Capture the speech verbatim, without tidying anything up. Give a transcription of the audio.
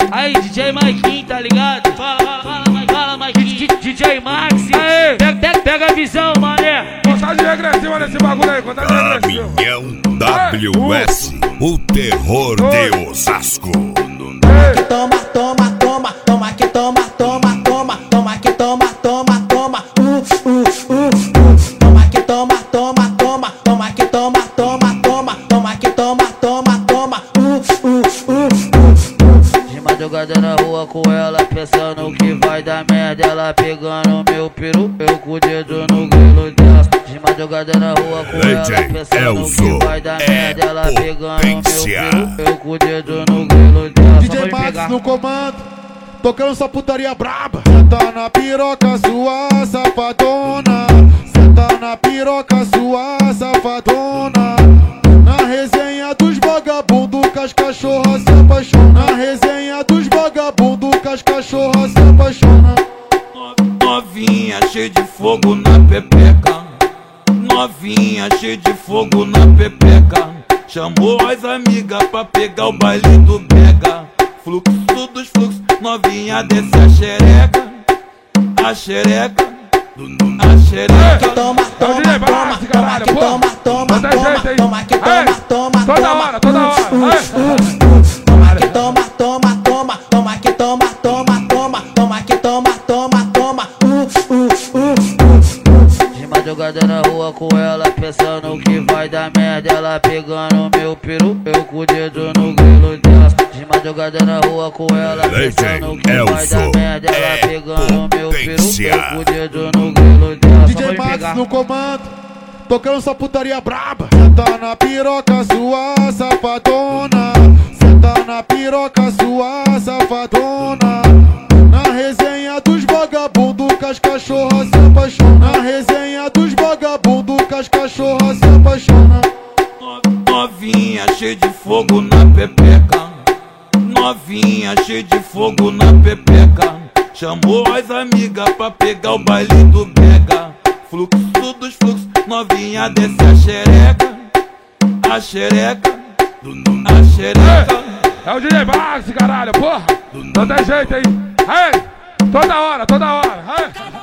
Aí, D J Maiquinho, tá ligado? Fala, fala, fala, fala, Maiquinho. D J Max, aí, pega, pega, pega a visão, mané. Contagem regressiva nesse bagulho aí, contagem regressiva. Caminhão W S, o terror de Osasco. Toma, toma, toma, toma, que toma, toma, toma, toma, que toma, toma, toma, uh, uh, uh, uh. Toma que toma, toma, toma, toma, que toma, toma, toma, toma, que toma, toma, toma, uh, uh, uh, uh. De madrugada na rua com ela, pensando que vai dar merda. Ela pegando meu peru, eu com o dedo no grelo dela. De madrugada na rua com ela, pensando que vai dar merda. Ela pegando meu peru, eu com o dedo no grelo dela. D J Max no comando, tocando sua putaria braba. Senta na piroca sua safadona, senta na piroca sua safadona. Na resenha dos vagabundos que as cachorras se apaixonam. Na resenha dos vagabundos que as cachorras se apaixonam. Novinha cheia de fogo na pepeca, novinha cheia de fogo na pepeca. Chamou as amigas pra pegar o baile do Bega. Fluxo dos fluxos, novinha desce a xereca, a xereca, a xereca. Toma, toma, toma, toma, que toma, toma, toma, toma, que toma, toma, toda hora, toda hora. Toma que toma, toma, toma, toma que toma, toma, toma, toma que toma, toma, toma, uh, uh, uh, uh. De madrugada na rua com ela, pensando que vai dar merda. Ela pegando meu peru, eu com o dedo no grelo dela. De madrugada na rua com ela, pensando que vai dar merda. Ela pegando meu peru, eu com o dedo no grelo dela. D J Max no comando, tocando sua putaria braba. Senta na piroca sua safadona, senta na piroca sua safadona. Na resenha dos vagabundos que as cachorras se apaixonam. Na resenha dos vagabundos que as cachorras se apaixonam. Novinha cheia de fogo na pepeca, novinha cheia de fogo na pepeca. Chamou as amigas pra pegar o baile do Bega. Fluxo dos fluxos, novinha desce a xereca, a xereca, a xereca. É o D J Max, caralho, porra. Não tem jeito aí. Aí, toda hora, toda hora. Aí.